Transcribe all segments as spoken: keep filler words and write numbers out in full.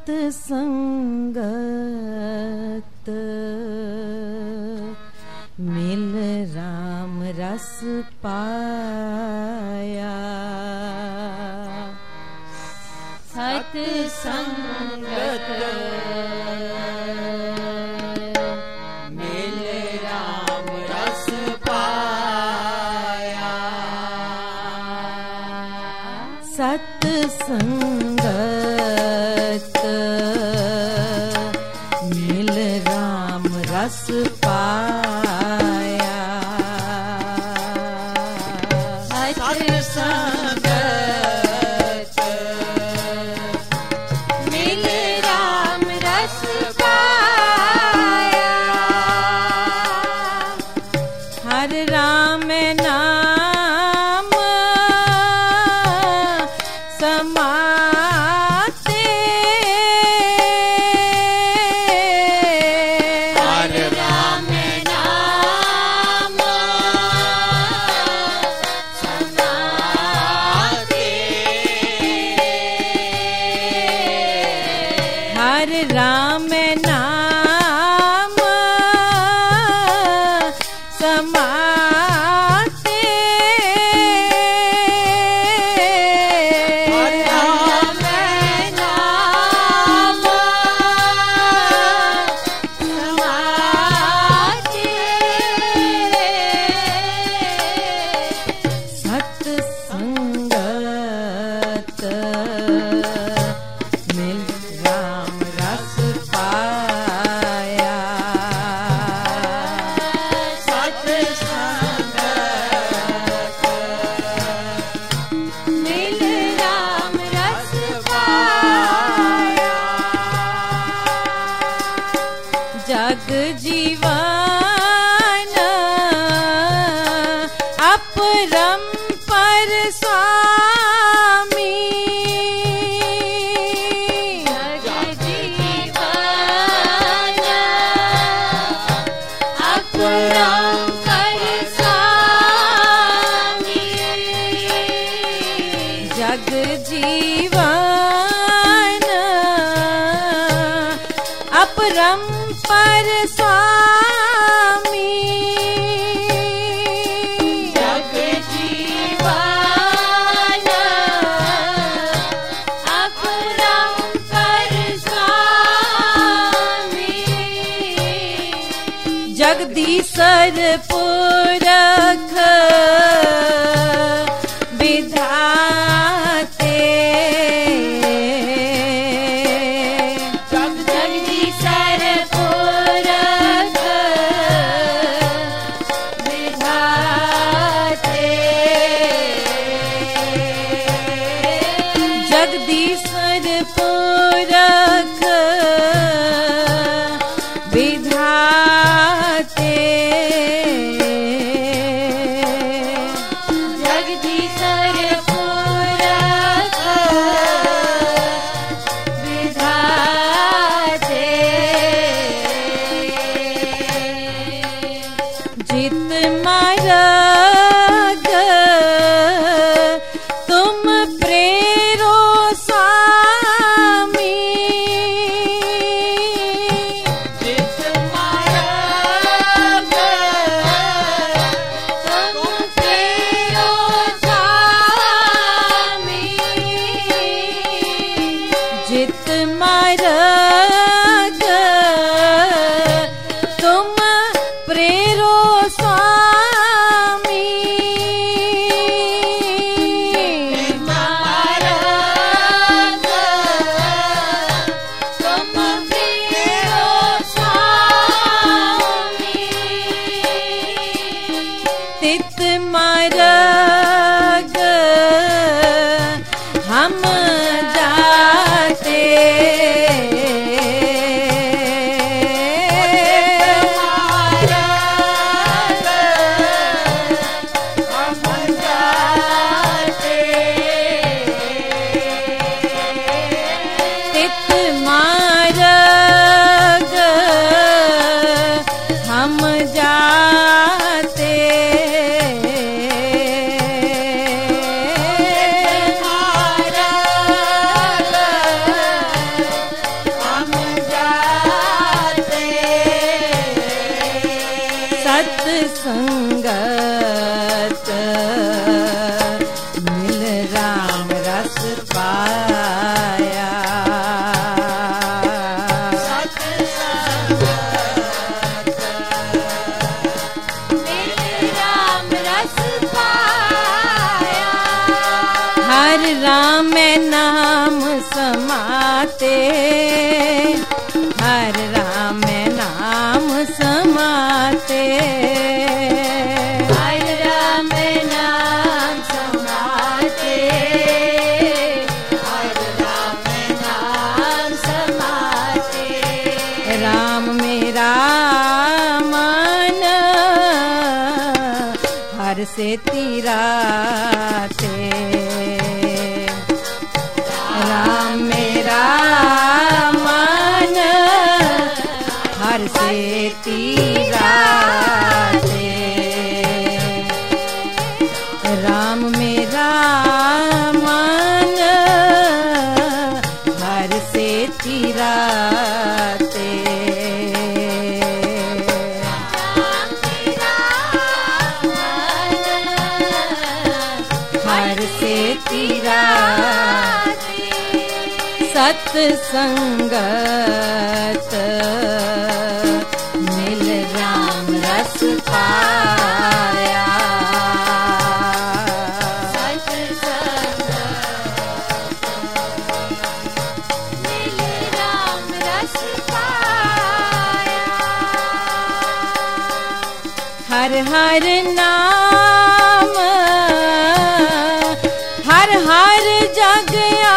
सत्संगत मिल राम रस पाया। सत्संगत मिल राम रस पाया। सत्संगत मिल राम रस पाया। सत्संगत मिल राम रस पाया। हर राम नाम समाते। हर राम नाम समाते। हर राम नाम समाते। हर राम नाम समाते। सत्संगत मिल राम रस पाया। सत्संगत मिल राम रस पाया। जग जीवन अपरंपर स्वामी। जग जीवन अपरंपर स्वामी। जग जीवन अपरंपर स्वामी। जग जीवन अपरंपर स्वामी। जगदीशर पुरख विधाते। जगदीशर पुरख विधाते। जगदीशर पुरख विधाते। जगदीशर पुरख विधाते। जित मार्ग तुम प्रेरो स्वामी। जित मार्ग तुम प्रेरो स्वामी। जित मार्ग तुम प्रेरो स्वामी। मार्ग तुम प्रेरो स्वामी। तित मार्ग हम जाते। तित मार्ग हम जाते। संगत मिल राम रस पाया। हर राम में नाम समाते, हर राम में नाम समाते, हर राम में नाम समाते, हर राम में नाम समाते। राम मेरा मन हर से तीराते, राम मेरा मन हर से तीराते, राम मेरा मन हर से तीराते। हर से तीराते, सत्संगत मिल राम रस पाया। मिल राम रस पाया। हर हर नाम हर हर जग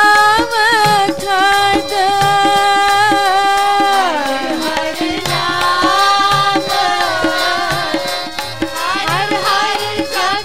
आवखद, हर नाम हर हर जग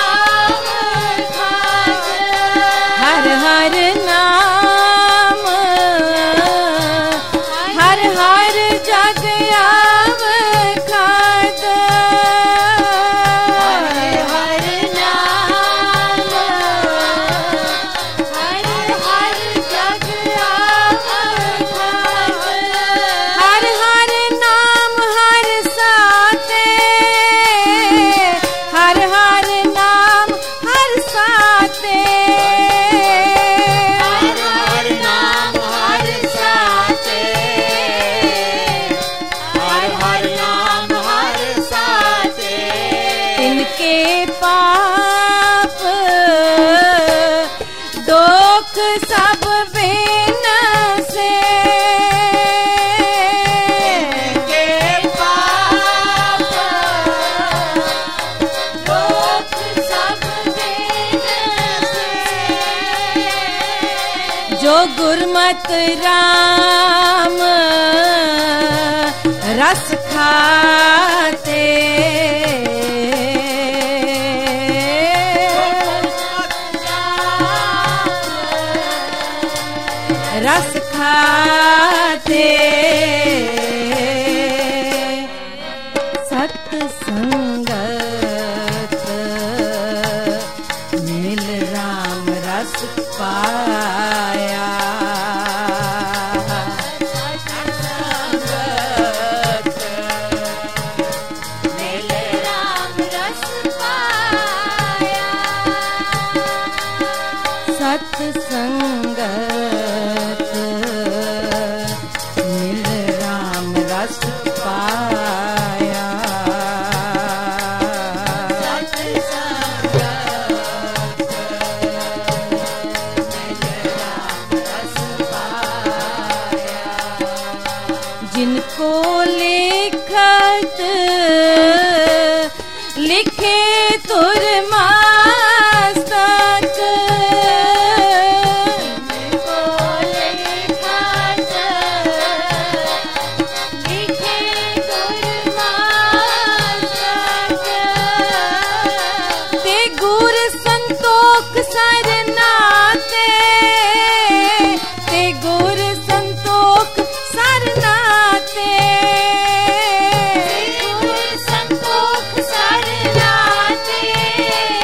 आवखद, हर हर नाम हर हर जग आवखद, हर नाम हर हर जग आवखद, हर हर नाम हर साते, हर हर नाम हर साते, हर हर नाम हर साते, हर हर नाम हर साते। इनके पाप दोख सब विनसे, के पाप दोख सब विनसे, जो गुरमत राम रस खाते, रस खाते, सत्संगत मिल राम रस पाया। मिल राम रस पाया। सत्संगत मिल राम रस पाया। जिनको लिखत लिखे तुर मस्तक, जिनको लिखत लिखे तुर मस्तक, ते गुर संतोख सरनाते, ते गुर संतोख सरनाते, गुर संतोख सरनाते,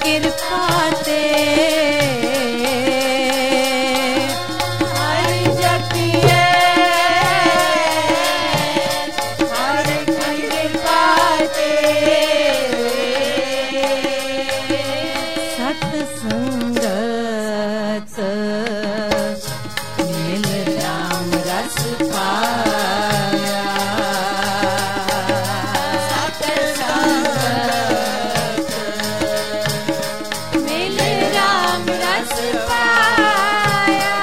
कृपा ते हरि जपिए हरि कृपा ते सत्संगत मिल राम रस पाया सत्संगत मिल राम रस पाया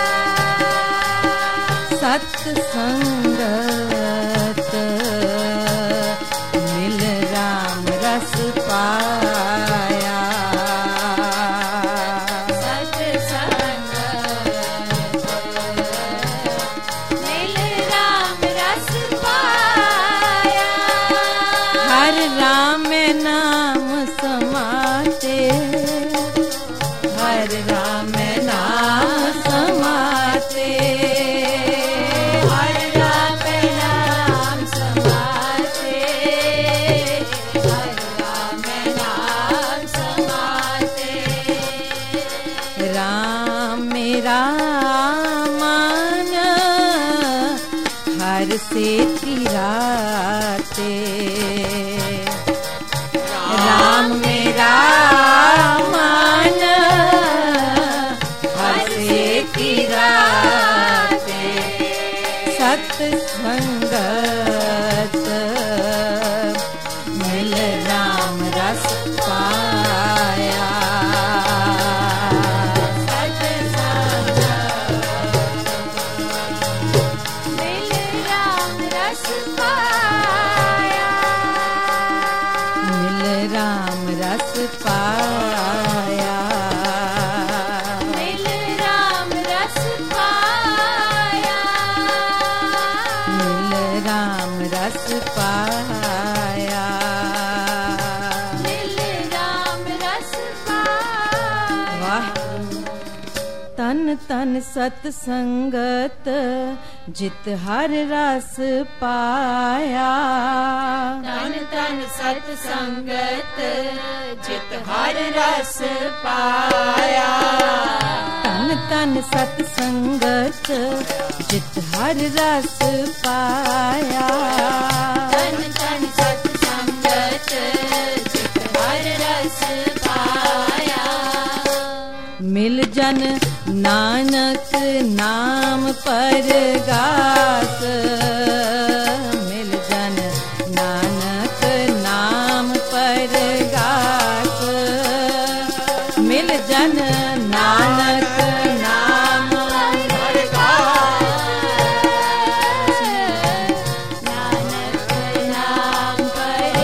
सत्संगत मिल राम रस पाया हर राम नाम समाते हर राम नाम समाते हर राम नाम समाते हर राम नाम समाते राम मेरा मन हर से तिराते राम मेरा मन हर से तिराते सत्संगत मिल राम रस पाया मिल राम रस पाया मिल राम रस पाया मिल राम रस पाया मिल राम रस पाया मिल राम रस पाया वाह तन तन सत्संगत जित हर रस पाया तन तन सत्संगत जित हर रस पाया तन तन सत्संगत जित हर रस पाया तन तन सत्संगत जित हर रस पाया मिल जन नानक नाम पर गास मिल जन नानक नाम पर गास मिल जन नानक नाम पर गास नानक नाम पर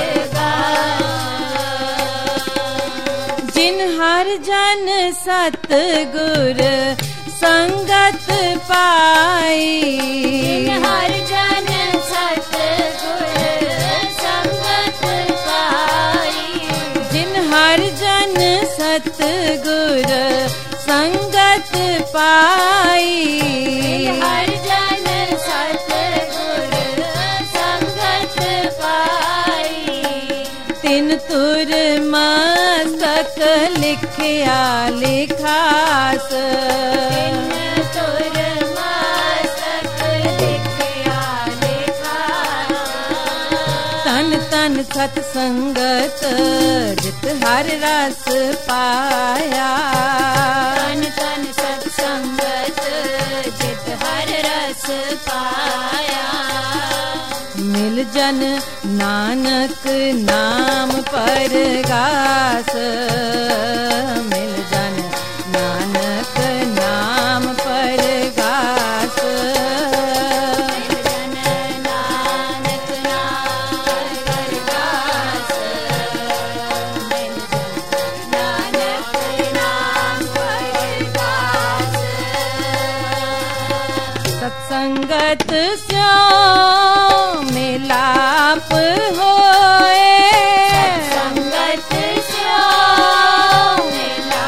गास जिन हर जन सतगुर संगत पाई हर जन सतगुर संगत पाई जिन हर जन सतगुर संगत पाई हर जन सतगुर संगत पाई तिन तुर मस्तक लिखिया लिखास तुर मस्तक लिखिया लिखास तन तन सत्संगत जित हर रस पाया तन तन सत्संगत जित हर रस पाया मिल जन नानक नाम पर गास मिल जन नानक नाम पर गास मिल जन नानक नाम पर गास मिल जन नानक नाम पर गास सत्संगत स्यो मिलाप होए संगत स्यो मिला